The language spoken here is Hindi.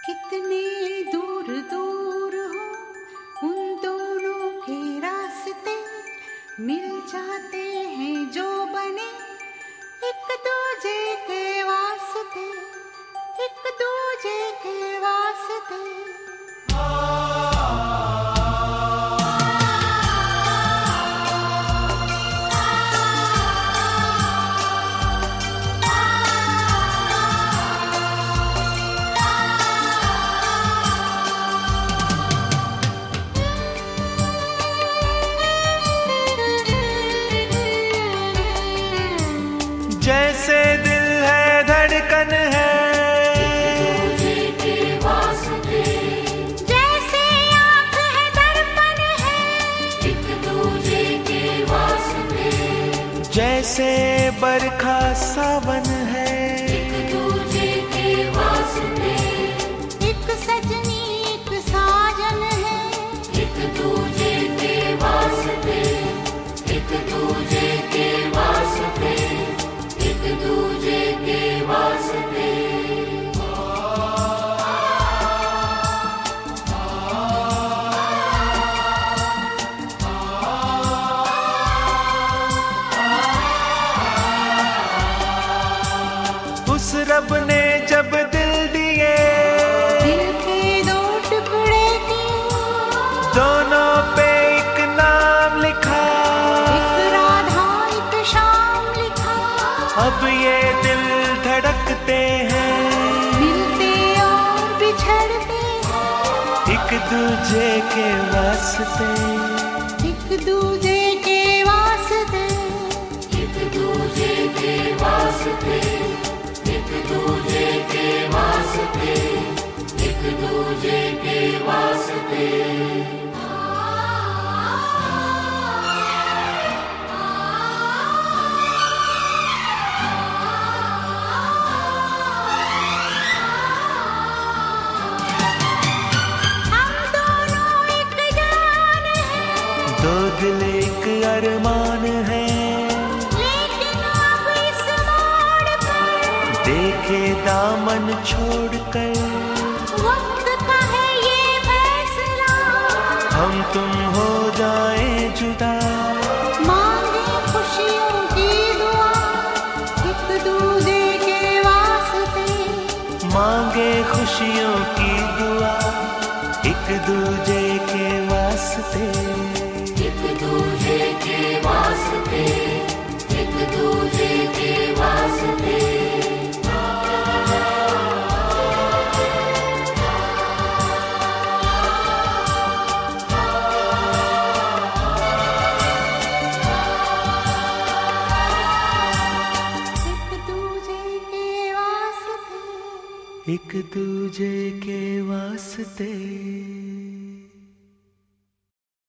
कितने दूर दूर हो उन दोनों के रास्ते, मिल जाते हैं जो बने एक दूजे के वास्ते, एक दूजे के वास्ते। जैसे दिल है धड़कन है, एक दूजे के वास्ते, जैसे आँख है दर्पण है, एक दूजे के वास्ते, जैसे बरखा सावन है, एक दूजे के वास्ते, एक सजनी एक साजन है, एक दूजे के वास्ते, एक दूजे के वास्ते, एक दूजे के वास्ते। उस रब ने जब दिल दिए, दिल के दो टुकड़े किए, दोनों पे एक नाम लिखा, एक राधा एक श्याम लिखा। अब ये दिल धड़कते हैं, मिलते और बिछड़ते हैं, एक दूजे के वास्ते, एक दूजे के वास्ते, एक दूजे के वास्ते, एक दूजे के वास्ते, एक दूजे के वास्ते। हम दोनों एक जान हैं, दो दिल एक अरमान है, लेकिन अब इस मोड़ पर देखे दामन छोड़कर, वक्त का है ये फैसला। हम तुम हो जाएं जुदा, मांगे खुशियों की दुआ, एक दूजे के वास्ते, मांगे खुशियों की दुआ, एक दूजे के वास्ते, एक दूजे के वास्ते, एक दूजे के वास्ते। एक दूजे के वास्ते, एक दूजे के वास्ते।